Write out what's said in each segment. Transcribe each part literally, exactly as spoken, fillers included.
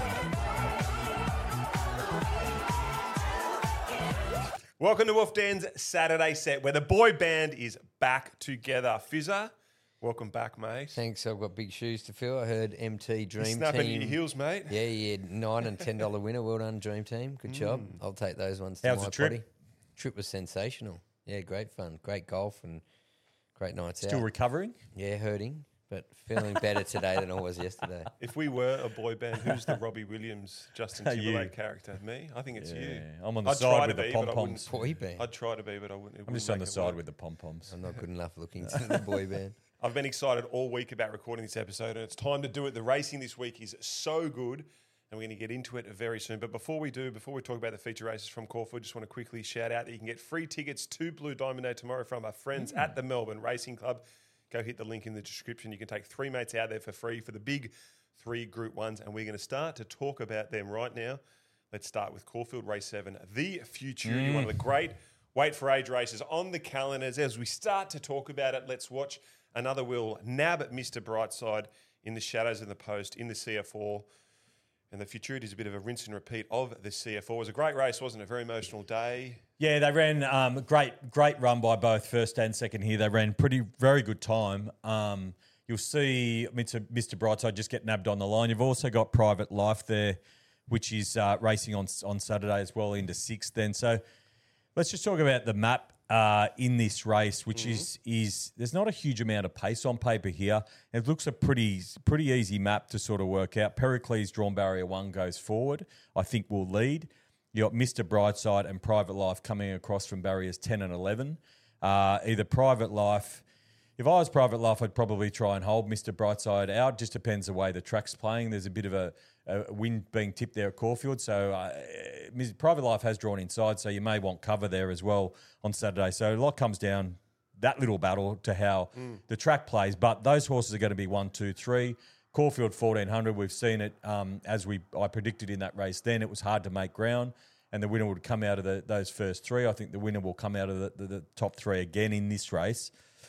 Welcome to Wolf Den's Saturday set, where the boy band is back together. Fizzer, welcome back, mate. Thanks. I've got big shoes to fill. I heard M T Dream You're snapping Team. at your heels, mate. Yeah, yeah, nine and ten dollar winner. Well done, Dream Team. Good job. I'll take those ones to How's my the trip? potty. Trip was sensational. Yeah, great fun, great golf, and great nights Still out. recovering? Yeah, hurting, but feeling better today than I was yesterday. If we were a boy band, who's the Robbie Williams, Justin You. Timberlake character? Me? I think it's you. I'm on the I'd try side to with the be, but I pom wouldn't- poms. Boy band. I'd try to be, but I wouldn't. it I'm just wouldn't on the make it side work. with the pom poms. I'm not good enough looking to the boy band. I've been excited all week about recording this episode, and it's time to do it. The racing this week is so good, and we're going to get into it very soon. But before we do, before we talk about the feature races from Caulfield, just want to quickly shout out that you can get free tickets to Blue Diamond Day tomorrow from our friends Hmm. at the Melbourne Racing Club. Go hit the link in the description. You can take three mates out there for free for the big three Group Ones, and we're going to start to talk about them right now. Let's start with Caulfield Race seven, the Futurity, one of the great weight for age races on the calendars. As we start to talk about it, let's watch another will nab at Mister Brightside in the shadows of the post in the C F four. And the Futurity is a bit of a rinse and repeat of the C F four. It was a great race, wasn't it? A very emotional day. Yeah, they ran um, great, great run by both first and second here. They ran pretty, very good time. Um, you'll see Mister Mister Brightside just get nabbed on the line. You've also got Private Life there, which is uh, racing on on Saturday as well into sixth. Then, so let's just talk about the map uh, in this race, which mm-hmm. is is there's not a huge amount of pace on paper here. It looks a pretty pretty easy map to sort of work out. Pericles drawn barrier one goes forward. I think will lead. You got Mister Brightside and Private Life coming across from barriers ten and eleven. Uh, either Private Life, if I was Private Life, I'd probably try and hold Mister Brightside out. Just depends the way the track's playing. There's a bit of a, a wind being tipped there at Caulfield. So uh, Private Life has drawn inside, so you may want cover there as well on Saturday. So a lot comes down that little battle to how mm. the track plays. But those horses are going to be one, two, three. Caulfield fourteen hundred, we've seen it um, as we I predicted in that race then. It was hard to make ground, and the winner would come out of the, those first three. I think the winner will come out of the, the, the top three again in this race.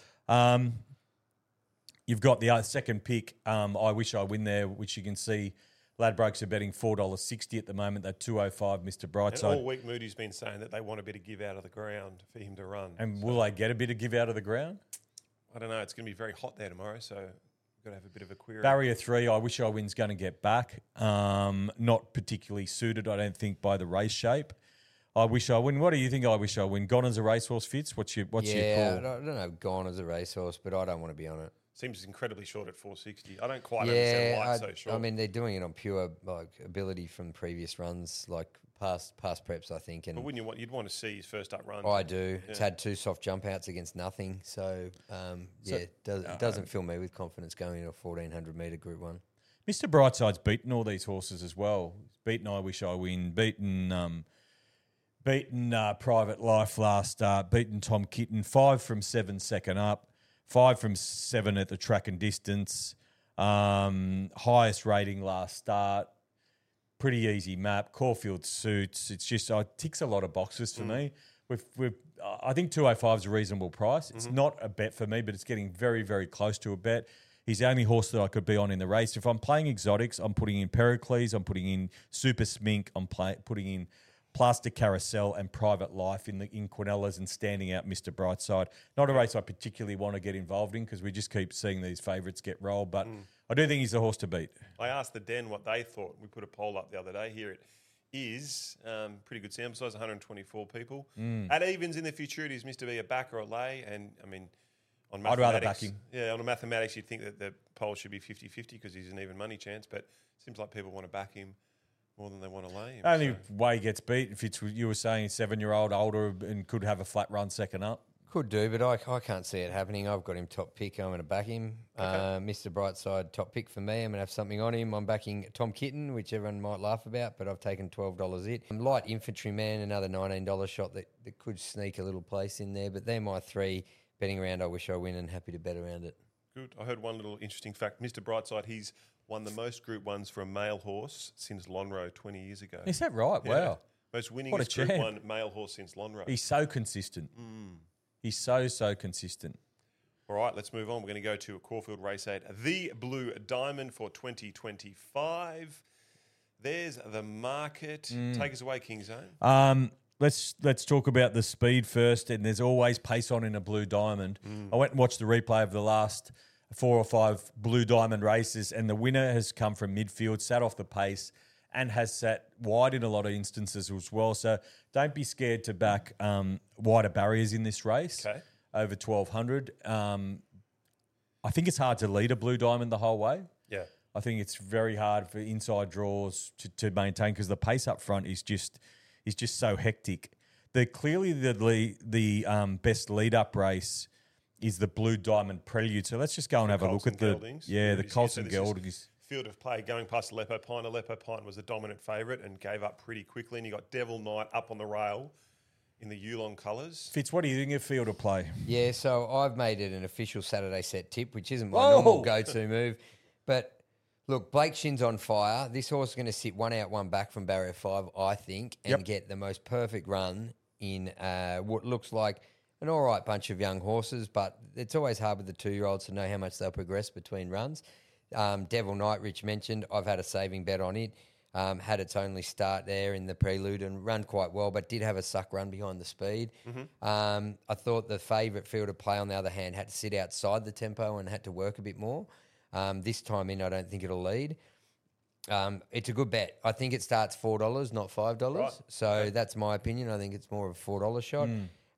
Um, you've got the second pick, um, I Wish I Win there, which you can see Ladbrokes are betting four dollars sixty at the moment. They're two oh five, Mister Brightside. And all week Moody's been saying that they want a bit of give out of the ground for him to run. And so will they get a bit of give out of the ground? I don't know. It's going to be very hot there tomorrow, so we've got to have a bit of a query. Barrier three, I Wish I Win's going to get back. Um, not particularly suited, I don't think, by the race shape. I Wish I Win. What do you think I Wish I Win? Gone as a racehorse, Fitz? What's your, what's yeah, your call? I don't, I don't know, gone as a racehorse, but I don't want to be on it. Seems incredibly short at four sixty. I don't quite yeah, understand why I, it's so short. I mean, they're doing it on pure like ability from previous runs, like past past preps, I think. And but wouldn't you want? You'd want to see his first up run. I do. Yeah. It's had two soft jump outs against nothing, so um, So, yeah, it, does, uh, it doesn't fill me with confidence going into a fourteen hundred metre Group One. Mister Brightside's beaten all these horses as well. Beaten I Wish I Win. Beaten um, beaten uh, Private Life last start. Beaten Tom Kitten. Five from seven second up. Five from seven at the track and distance. Um, highest rating last start. Pretty easy map. Caulfield suits. It's just uh, it ticks a lot of boxes for mm. me. We've, we've, uh, I think two oh five is a reasonable price. It's mm-hmm. not a bet for me, but it's getting very, very close to a bet. He's the only horse that I could be on in the race. If I'm playing exotics, I'm putting in Pericles, I'm putting in Super Smink, I'm play, putting in Plastic Carousel and Private Life in the in Quinellas and standing out Mister Brightside. Not a race I particularly want to get involved in because we just keep seeing these favourites get rolled, but mm. I do think he's the horse to beat. I asked the Den what they thought. We put a poll up the other day. Here it is. Um, pretty good sample size, one hundred twenty-four people. Mm. At evens in the Futurities, Mister B a back or a lay, and I mean, on I'd mathematics, rather back him. Yeah, on a mathematics, you'd think that the poll should be fifty-fifty because he's an even money chance, but it seems like people want to back him more than they want to lay him. Only so. way he gets beat if it's you were saying seven-year-old older and could have a flat run second up. Could do, but I, I can't see it happening. I've got him top pick. I'm going to back him. Okay. Uh, Mister Brightside, top pick for me. I'm going to have something on him. I'm backing Tom Kitten, which everyone might laugh about, but I've taken twelve dollars it. Light Infantryman, another nineteen dollars shot that, that could sneak a little place in there, but they're my three. Betting around, I Wish I Win, and happy to bet around it. Good. I heard one little interesting fact. Mister Brightside, he's won the most Group Ones for a male horse since Lonhro twenty years ago. Is that right? Yeah. Wow. Most What a winningest Group champ. One male horse since Lonhro. He's so consistent. Mm. He's so, so consistent. All right, let's move on. We're going to go to a Caulfield Race eight, the Blue Diamond for twenty twenty-five. There's the market. Take us away, King Zone. Um, let's let's talk about the speed first. And there's always pace on in a Blue Diamond. I went and watched the replay of the last four or five Blue Diamond races, and the winner has come from midfield, sat off the pace, and has sat wide in a lot of instances as well. So don't be scared to back um, wider barriers in this race. Okay. Over twelve hundred. Um, I think it's hard to lead a Blue Diamond the whole way. Yeah. I think it's very hard for inside draws to, to maintain because the pace up front is just is just so hectic. The clearly the lead, the um, best lead up race is the Blue Diamond Prelude. So let's just go and have a look at the Geldings. yeah the So Colts and this is Geldings. Field of play going past Aleppo Pine. Aleppo Pine was the dominant favourite and gave up pretty quickly. And you got Devil Knight up on the rail in the Yulong colours. Fitz, what do you think of Field of Play? Yeah, so I've made it an official Saturday set tip, which isn't my Whoa! normal go-to move. But look, Blake Shin's on fire. This horse is going to sit one out, one back from barrier five, I think, and Yep. get the most perfect run in uh, what looks like an all right bunch of young horses. But it's always hard with the two-year-olds to know how much they'll progress between runs. Um, Devil Knight, Rich mentioned, I've had a saving bet on it. Um, had its only start there in the prelude and run quite well, but did have a suck run behind the speed. Mm-hmm. Um, I thought the favourite Field of Play, on the other hand, had to sit outside the tempo and had to work a bit more. Um, this time in, I don't think it'll lead. Um, it's a good bet. I think it starts four dollars, not five dollars. Right. So Okay. that's my opinion. I think it's more of a four dollars shot.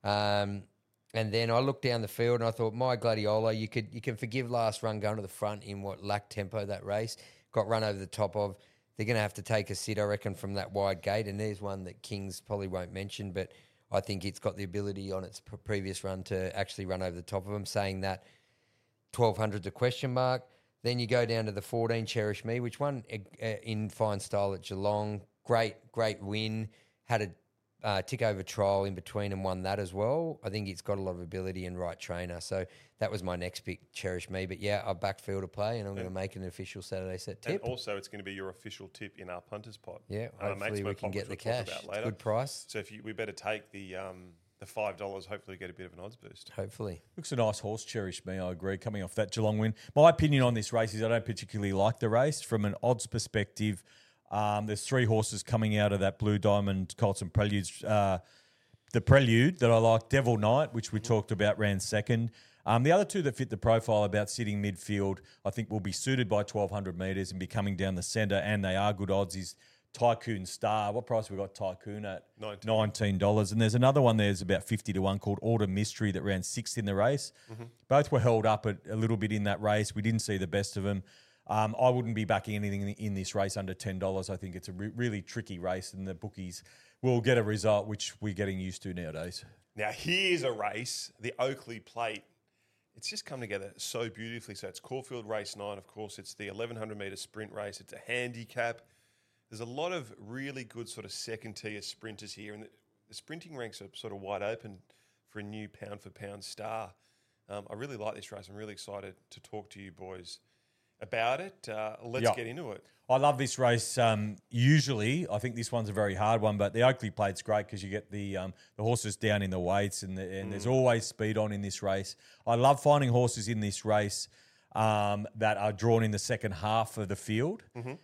Um, and then I looked down the field and I thought, my Gladiola, you could you can forgive last run going to the front in what lacked tempo that race. Got run over the top of. They're going to have to take a sit, I reckon, from that wide gate. And there's one that Kings probably won't mention, but I think it's got the ability on its pr- previous run to actually run over the top of them, saying that twelve hundred's a question mark. Then you go down to the fourteen, Cherish Me, which won uh, in fine style at Geelong. Great, great win. Had a uh, tick over trial in between and won that as well. I think it's got a lot of ability and right trainer. So that was my next pick, Cherish Me. But yeah, I've backed Field of Play and I'm going to make an official Saturday set And tip. also, it's going to be your official tip in our punters pot. Yeah, Uh, hopefully Mates we Mo can pot, get which the we'll talk cash. about It's later. good price. So if you, we better take the um, the five dollars. Hopefully, get a bit of an odds boost. Hopefully. Looks a nice horse, Cherish Me, I agree, coming off that Geelong win. My opinion on this race is I don't particularly like the race. From an odds perspective, um, there's three horses coming out of that Blue Diamond Colts and Preludes. Uh, the Prelude that I like, Devil Knight, which we talked about, ran second. Um, the other two that fit the profile about sitting midfield, I think will be suited by twelve hundred metres and be coming down the centre, and they are good odds, is Tycoon Star. What price have we got Tycoon at? nineteen. nineteen dollars. And there's another one there's about fifty to one called Order Mystery that ran sixth in the race. Mm-hmm. Both were held up at, a little bit in that race. We didn't see the best of them. Um, I wouldn't be backing anything in, in this race under ten dollars. I think it's a re- really tricky race, and the bookies will get a result, which we're getting used to nowadays. Now, here's a race, the Oakley Plate. It's just come together so beautifully. So it's Caulfield Race nine, of course. It's the eleven hundred metre sprint race. It's a handicap. There's a lot of really good sort of second-tier sprinters here, and the, the sprinting ranks are sort of wide open for a new pound-for-pound star. Um, I really like this race. I'm really excited to talk to you boys about it. Uh, let's Yeah. get into it. I love this race. Um, usually, I think this one's a very hard one, but the Oakley Plate's great because you get the um, the horses down in the weights, and, the, and there's always speed on in this race. I love finding horses in this race um, that are drawn in the second half of the field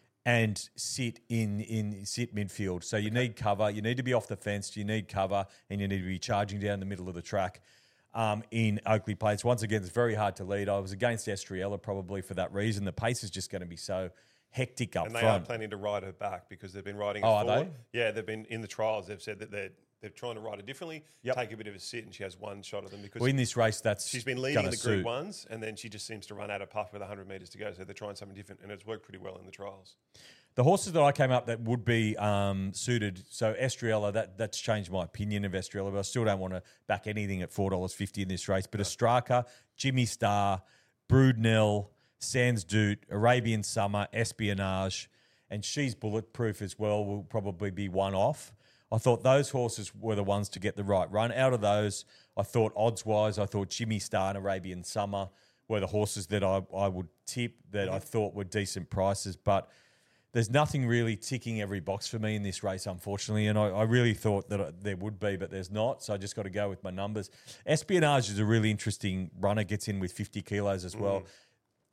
and sit in in sit midfield. So you need cover. You need to be off the fence. You need cover, and you need to be charging down the middle of the track. Um, in Oakley Plates. Once again, it's very hard to lead. I was against Estriella probably for that reason. The pace is just going to be so hectic up And they front. are planning to ride her back because they've been riding Oh, her are forward. they? Yeah, they've been in the trials. They've said that they're they're trying to ride her differently, Yep. take a bit of a sit, and she has one shot of them because Well, in this race, that's she's been leading gonna the Group suit. Ones, and then she just seems to run out of puff with one hundred metres to go. So they're trying something different, and it's worked pretty well in the trials. The horses that I came up that would be um, suited, so Estriella, that, that's changed my opinion of Estriella, but I still don't want to back anything at four dollars fifty in this race. But Ostraka, Jimmy Star, Broodnell, Sans Doot, Arabian Summer, Espionage, and She's Bulletproof as well will probably be one off. I thought those horses were the ones to get the right run. Out of those, I thought odds-wise, I thought Jimmy Star and Arabian Summer were the horses that I, I would tip that I thought were decent prices. But there's nothing really ticking every box for me in this race, unfortunately, and I, I really thought that there would be, but there's not, so I just got to go with my numbers. Espionage is a really interesting runner, gets in with fifty kilos as well.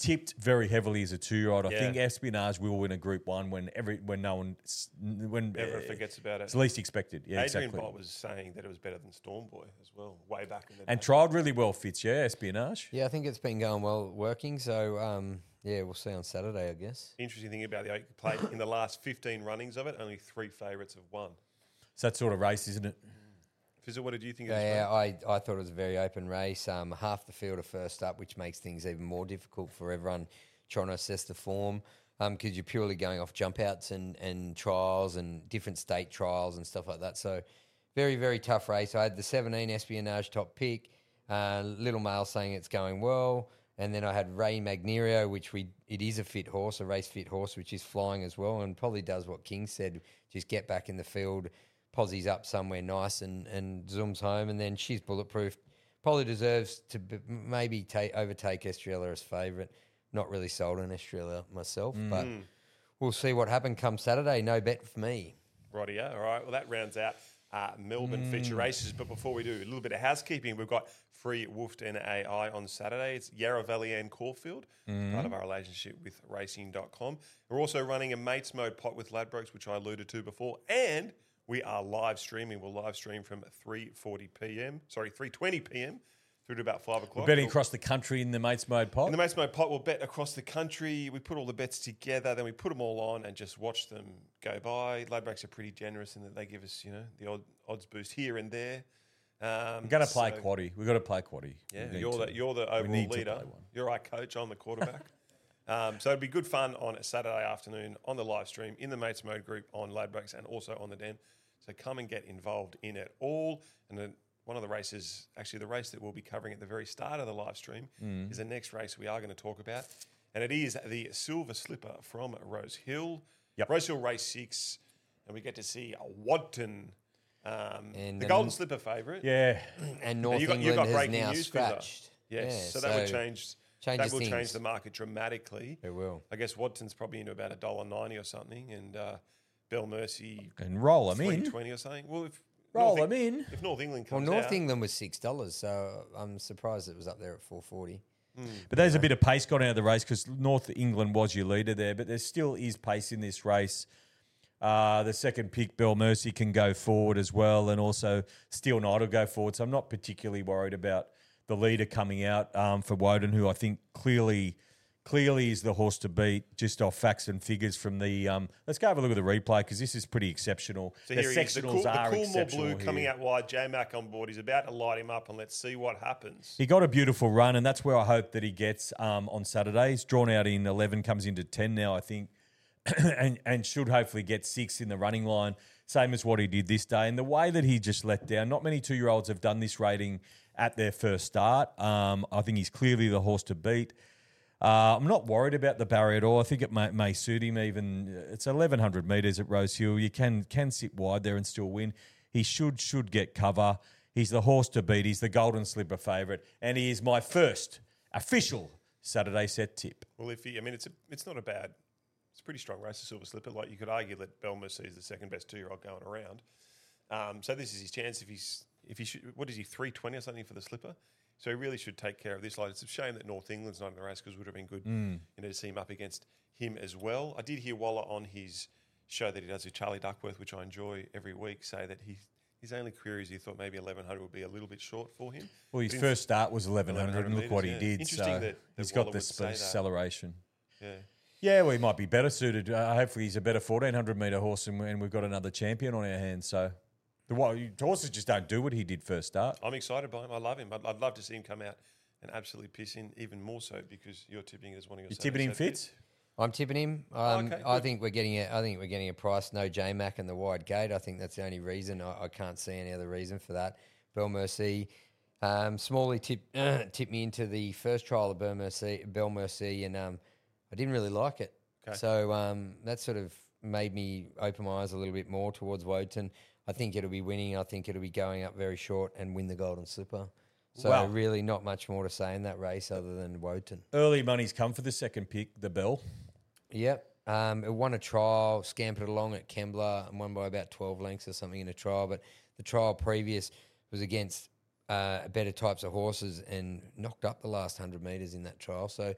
tipped very heavily as a two-year-old. I Yeah. think Espionage will win a Group One when every when no one when Everyone uh, forgets about it. it's least expected. Yeah, Adrian exactly. Bott was saying that it was better than Storm Boy as well, way back in the And day. trialled really well, Fitz. Yeah, Espionage. Yeah, I think it's been going well, working. So um, yeah, we'll see on Saturday, I guess. Interesting thing about the Oak Plate, in the last fifteen runnings of it, only three favourites have won. It's that sort of race, isn't it? Fizzle, what did you think of this Yeah, one? I, I thought it was a very open race. Um, half the field are first up, which makes things even more difficult for everyone trying to assess the form because you're purely going off jump outs and, and trials and different state trials and stuff like that. So very, very tough race. I had the seventeen Espionage top pick, uh, Little Mail saying it's going well. And then I had Ray Magnerio, which we it is a fit horse, a race fit horse, which is flying as well and probably does what King said, just get back in the field, posies up somewhere nice and, and zooms home. And then She's Bulletproof. Probably deserves to b- maybe take, overtake Estrella as favourite. Not really sold on Estrella myself, but we'll see what happens come Saturday. No bet for me. Rightio. All right. Well, that rounds out uh, Melbourne feature races. But before we do, a little bit of housekeeping. We've got free Woofed N A I on Saturday. It's Yarra Valley and Caulfield, part of our relationship with racing dot com. We're also running a Mates Mode pot with Ladbrokes, which I alluded to before. And we are live streaming. We'll live stream from three forty p.m. Sorry, three twenty p.m. through to about five o'clock. We're betting across the country in the Mates Mode pot. In the Mates Mode pot, we'll bet across the country. We put all the bets together, then we put them all on and just watch them go by. Ladbrokes are pretty generous in that they give us, you know, the odd odds boost here and there. Um, We're going to play so, quaddie. We've got to play quaddie. Yeah, We need you're to. the you're the We overall need to leader. play one. You're our coach. I'm the quarterback. um, so it'd be good fun on a Saturday afternoon on the live stream in the Mates Mode group on Ladbrokes and also on the Den. So come and get involved in it all. And then one of the races, actually the race that we'll be covering at the very start of the live stream, Mm. is the next race we are going to talk about. And it is the Silver Slipper from Rose Hill. Yep. Rose Hill Race six. And we get to see Wadton, um, And the then- Golden Slipper favourite. Yeah. And North you got- you England got has breaking now news, Fizzer. scratched. Yes, Yeah, so that would change. changes That will change things. the market dramatically. It will. I guess Wadson's probably into about a dollar ninety or something, and uh, Bell Mercy And roll them three in. twenty or something. Well, if Roll North them Eng- in. if North England Well, comes North out, England was six dollars, so I'm surprised it was up there at four forty. But there's a bit of pace gone out of the race because North England was your leader there, but there still is pace in this race. Uh, the second pick, Bell Mercy, can go forward as well, and also Steel Knight will go forward. So I'm not particularly worried about the leader coming out um, for Woden, who I think clearly clearly is the horse to beat, just off facts and figures from the. Um, let's go have a look at the replay because this is pretty exceptional. so the here he is, the sectionals cool, the are cool more exceptional blue here. coming out wide. J Mac on board. He's about to light him up, and let's see what happens. He got a beautiful run, and that's where I hope that he gets um, on Saturday. He's drawn out in eleven, comes into ten now, I think, and and should hopefully get six in the running line, same as what he did this day. And the way that he just let down, not many two-year-olds have done this rating at their first start. Um, I think he's clearly the horse to beat. Uh, I'm not worried about the barrier at all. I think it may, may suit him. Even it's eleven hundred metres at Rose Hill. You can can sit wide there and still win. He should should get cover. He's the horse to beat. He's the Golden Slipper favourite, and he is my first official Saturday set tip. Well, if he, I mean, it's a, it's not a bad, it's a pretty strong race, the Silver Slipper. Like you could argue that Bell Mercy is the second best two-year-old going around. Um, so this is his chance if he's if he should, what is he three twenty or something for the Slipper? So he really should take care of this. Like it's a shame that North England's not in the race because it would have been good, Mm. you know, to see him up against him as well. I did hear Waller on his show that he does with Charlie Duckworth, which I enjoy every week, say that he his only query is he thought maybe eleven hundred would be a little bit short for him. Well, his But in- first start was eleven hundred, and look what he metres, yeah. did. Interesting So that- that he's Waller got would this say that. acceleration. Yeah. Yeah, well, he might be better suited. Uh, hopefully, he's a better fourteen hundred metre horse, and, and we've got another champion on our hands. So the, wa- the horses just don't do what he did first start. I'm excited by him. I love him. I'd, I'd love to see him come out and absolutely piss in, even more so because you're tipping it as one of your. You tipping him, Saturday Fitz? I'm tipping him. Um, okay, I good. think we're getting a. I think we're getting a price. No J Mac and the wide gate. I think that's the only reason. I, I can't see any other reason for that. Bell Mercy, um, Smalley tipped tipped me into the first trial of Bell Mercy, Bell Mercy, and um, I didn't really like it. Okay. So um, that sort of made me open my eyes a little bit more towards Woden. I think it'll be winning. I think it'll be going up very short and win the Golden Slipper. So Wow. really, not much more to say in that race other than Woden. Early money's come for the second pick, the Bell. Yep. Um, it won a trial, scampered along at Kembla and won by about twelve lengths or something in a trial. But the trial previous was against uh, better types of horses and knocked up the last one hundred metres in that trial. So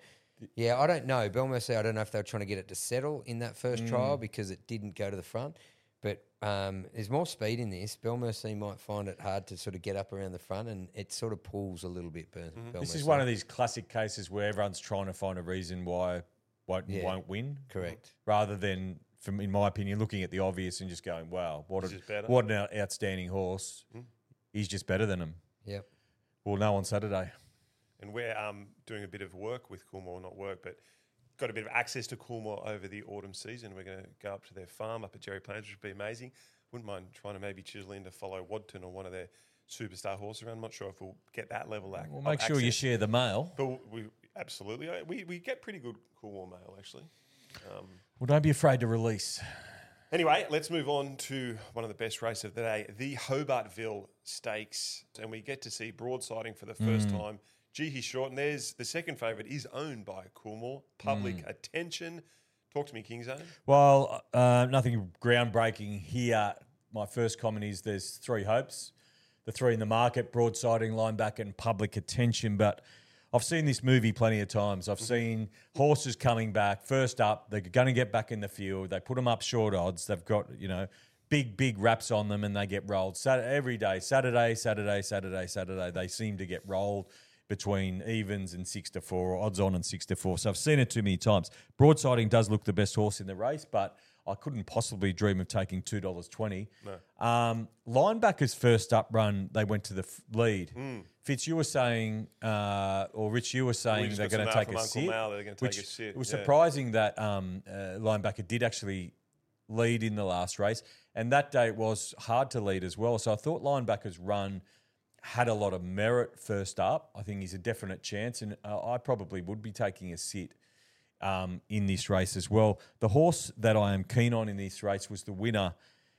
Yeah, I don't know. Belmercy, I don't know if they were trying to get it to settle in that first trial because it didn't go to the front. But um, there's more speed in this. Belmercy might find it hard to sort of get up around the front, and it sort of pulls a little bit. Bel- Mm-hmm. This Belmercy. is one of these classic cases where everyone's trying to find a reason why won't, Yeah. won't win. Correct. Rather than, from in my opinion, looking at the obvious and just going, wow, what, He's a, just better. what an out- outstanding horse. He's just better than him. Yep. We'll know on Saturday. And we're um, doing a bit of work with Coolmore, not work, but got a bit of access to Coolmore over the autumn season. We're going to go up to their farm up at Jerry Plains, which would be amazing. Wouldn't mind trying to maybe chisel in to follow Wadton or one of their superstar horses around. I'm not sure if we'll get that level ac- Well, of make sure you access. share the mail. But we absolutely uh, we we get pretty good Coolmore mail actually. Um, Well, don't be afraid to release. Anyway, let's move on to one of the best races of the day, the Hobartville Stakes, and we get to see broadsiding for the first time. Gee, he's short, and there's the second favourite is owned by Coolmore. Public Attention. Talk to me, Kingzone. Well, uh, nothing groundbreaking here. My first comment is there's three hopes. The three in the market, broadsiding, linebacker, and Public Attention. But I've seen this movie plenty of times. I've seen horses coming back. First up, they're going to get back in the field. They put them up short odds. They've got, you know, big, big wraps on them, and they get rolled. Sat- every day, Saturday, Saturday, Saturday, Saturday, they seem to get rolled between evens and six to four, or odds on and six to four. So I've seen it too many times. Broadsiding does look the best horse in the race, but I couldn't possibly dream of taking two dollars twenty. No. Um, linebackers first up run, they went to the f- lead. Fitz, you were saying, uh, or Rich, you were saying just they're got going to some take mail a from Uncle sit. Mal, they're gonna take which a sit, It was yeah. surprising that um, uh, linebacker did actually lead in the last race, and that day it was hard to lead as well. So I thought linebackers run had a lot of merit first up. I think he's a definite chance, and uh, I probably would be taking a sit um, in this race as well. The horse that I am keen on in this race was the winner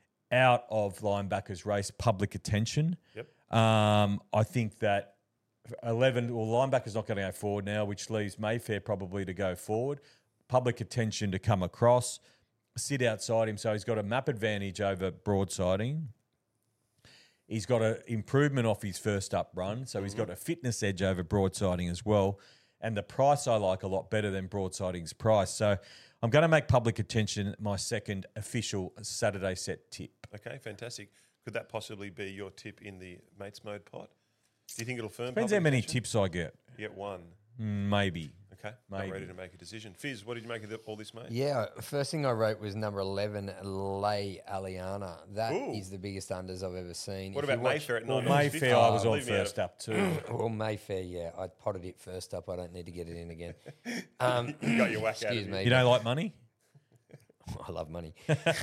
out of linebackers race, Public Attention. Yep. Um, I think that eleven, well, linebacker's not going to go forward now, which leaves Mayfair probably to go forward. Public Attention to come across, sit outside him, so he's got a map advantage over broadsiding. He's got an improvement off his first up run, so he's got a fitness edge over broadsiding as well. And the price I like a lot better than broadsiding's price. So I'm going to make Public Attention my second official Saturday set tip. Okay, fantastic. Could that possibly be your tip in the mates mode pot? Do you think it'll firm? Depends Public how many Attention? tips I get. You get one. Mm, Maybe. Okay, not Maybe. ready to make a decision. Fizz, what did you make of the, all this, mate? Yeah, first thing I wrote was number eleven, Lay Aliana. That is Ooh. the biggest unders I've ever seen. What If you about watch- Mayfair at Well, nine dollars fifty? Mayfair, I was Oh, on leave me out first of- up too. Well, Mayfair, yeah. I potted it first up. I don't need to get it in again. Um, You got your whack out of excuse it. me. You don't like money? I love money.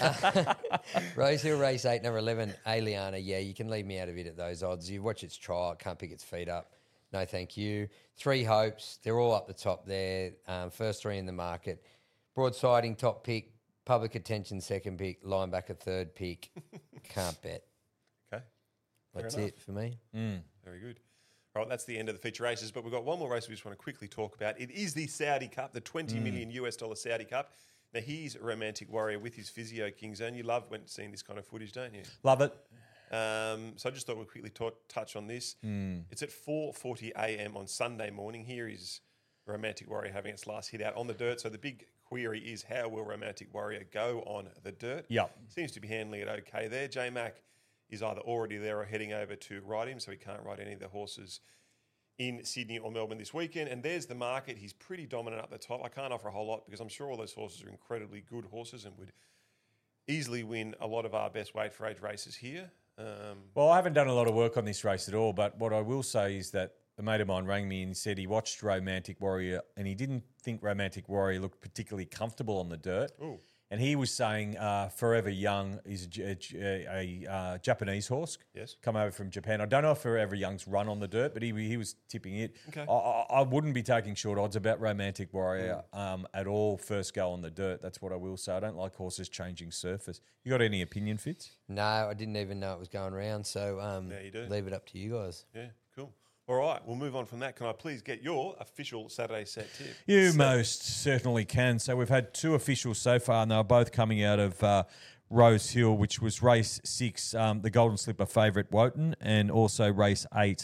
Rose Hill Race eight, number eleven, Aliana. Yeah, you can leave me out of it at those odds. You watch its trial, can't pick its feet up. No, thank you. Three hopes. They're all up the top there. Um, first three in the market. Broadsiding, top pick. Public Attention, second pick. Linebacker, third pick. Can't bet. Okay, That's enough. it for me. very good. All right, that's the end of the feature races, but we've got one more race we just want to quickly talk about. It is the Saudi Cup, the twenty million U S dollar Saudi Cup. Now, he's a romantic warrior with his physio, Kingzone. You love when seeing this kind of footage, don't you? Love it. Um, so I just thought we'd quickly ta- touch on this. It's at four forty a.m. on Sunday morning. Here is Romantic Warrior having its last hit out on the dirt. So the big query is, how will Romantic Warrior go on the dirt? Yep. Seems to be handling it okay there. J-Mac is either already there or heading over to ride him, so he can't ride any of the horses in Sydney or Melbourne this weekend. And there's the market. He's pretty dominant up the top. I can't offer a whole lot because I'm sure all those horses are incredibly good horses and would easily win a lot of our best weight for age races here. Um, Well, I haven't done a lot of work on this race at all, but what I will say is that a mate of mine rang me and said he watched Romantic Warrior and he didn't think Romantic Warrior looked particularly comfortable on the dirt. Ooh. And he was saying uh, Forever Young is a, J- a, a, uh, Japanese horse. Yes. Come over from Japan. I don't know if Forever Young's run on the dirt, but he he was tipping it. Okay. I, I, I wouldn't be taking short odds about Romantic Warrior um, at all first go on the dirt. That's what I will say. I don't like horses changing surface. You got any opinion, Fitz? No, I didn't even know it was going around. So um, There you do. leave it up to you guys. yeah, cool. All right, we'll move on from that. Can I please get your official Saturday set tip? You So- most certainly can. So we've had two officials so far, and they were both coming out of uh, Rose Hill, which was race six, um, the Golden Slipper favourite Wotan, and also race eight,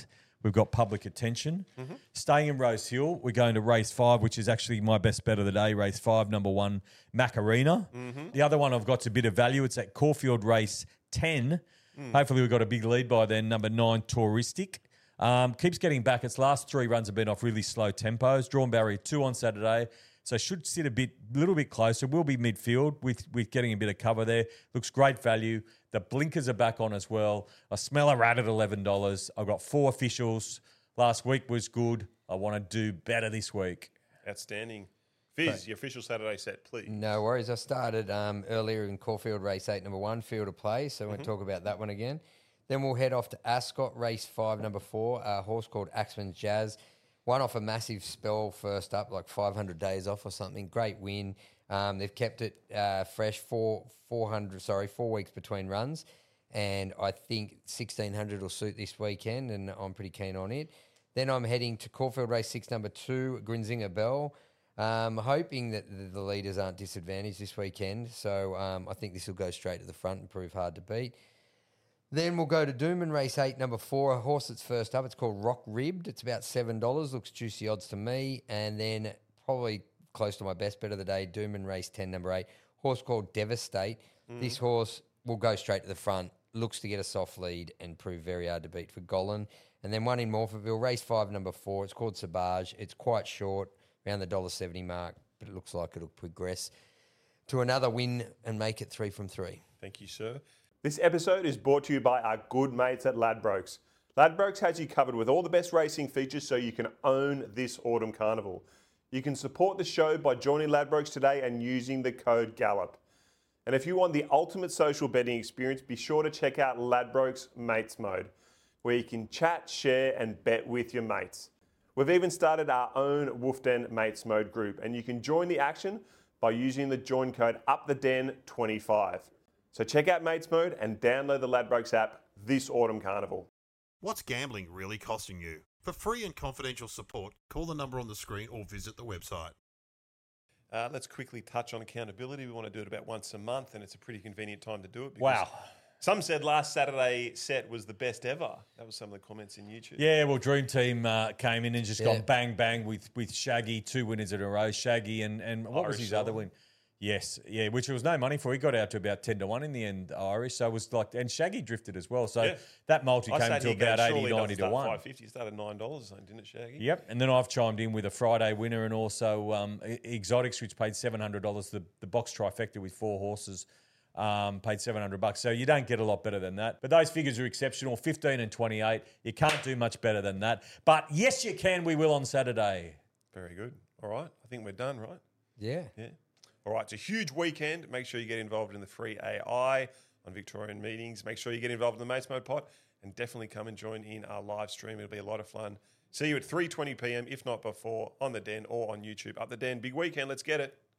we've got Public Attention. Mm-hmm. Staying in Rose Hill, we're going to race five, which is actually my best bet of the day, race five, number one, Macarena. Mm-hmm. The other one I've got a bit of value. It's at Caulfield race ten. Mm. Hopefully we've got a big lead by then, number nine, Touristic. Um, keeps getting back. Its last three runs have been off really slow tempos. Drawn barrier two on Saturday. So should sit a bit, little bit closer. Will be midfield with, with getting a bit of cover there. Looks great value. The blinkers are back on as well. I smell a rat at eleven dollars. I've got four officials. Last week was good. I want to do better this week. Outstanding. Fizz, right. Your official Saturday set, please. No worries. I started um, earlier in Caulfield race eight, number one, field of play. So mm-hmm. we'll talk about that one again. Then we'll head off to Ascot, race five, number four, a horse called Axman's Jazz. One off a massive spell first up, like five hundred days off or something. Great win. Um, they've kept it uh, fresh for four hundred, sorry, four weeks between runs. And I think sixteen hundred will suit this weekend, and I'm pretty keen on it. Then I'm heading to Caulfield race six, number two, Grinzinger Bell. Um, hoping that the, the leaders aren't disadvantaged this weekend. So um, I think this will go straight to the front and prove hard to beat. Then we'll go to Doomben race eight, number four, a horse that's first up. It's called Rock Ribbed. It's about seven dollars. Looks juicy odds to me. And then probably close to my best bet of the day, Doomben race ten, number eight, horse called Devastate. Mm. This horse will go straight to the front. Looks to get a soft lead and prove very hard to beat for Golan. And then one in Morphettville, race five, number four. It's called Sabage. It's quite short, around the one dollar seventy mark, but it looks like it'll progress to another win and make it three from three. Thank you, sir. This episode is brought to you by our good mates at Ladbrokes. Ladbrokes has you covered with all the best racing features so you can own this autumn carnival. You can support the show by joining Ladbrokes today and using the code GALLOP. And if you want the ultimate social betting experience, be sure to check out Ladbrokes Mates Mode, where you can chat, share and bet with your mates. We've even started our own Wolf Den Mates Mode group, and you can join the action by using the join code up the den twenty-five. So check out Mates Mode and download the Ladbrokes app this autumn carnival. What's gambling really costing you? For free and confidential support, call the number on the screen or visit the website. Uh, let's quickly touch on accountability. We want to do it about once a month, and it's a pretty convenient time to do it. Wow. Some said last Saturday set was the best ever. That was some of the comments in YouTube. Yeah, well, Dream Team uh, came in and just Yeah. gone bang, bang with, with Shaggy, two winners in a row. Shaggy and, and what Irish was his Soul. other win? Yes, yeah, which there was no money for. He got out to about ten to one in the end, Irish. So it was like, and Shaggy drifted as well. So Yeah. that multi I came said to he about goes, eighty, surely ninety doesn't to start one. five fifty. It started nine dollars or something, didn't it, Shaggy? Yep, and then I've chimed in with a Friday winner and also um, E- Exotics, which paid seven hundred dollars. The, the box trifecta with four horses um, paid seven hundred bucks. So you don't get a lot better than that. But those figures are exceptional, fifteen and twenty-eight. You can't do much better than that. But yes, you can. We will on Saturday. Very good. All right. I think we're done, right? Yeah. Yeah. All right. It's a huge weekend. Make sure you get involved in the free A I on Victorian meetings. Make sure you get involved in the Mates Mode pot and definitely come and join in our live stream. It'll be a lot of fun. See you at three twenty p m, if not before, on The Den or on YouTube. Up The Den. Big weekend. Let's get it.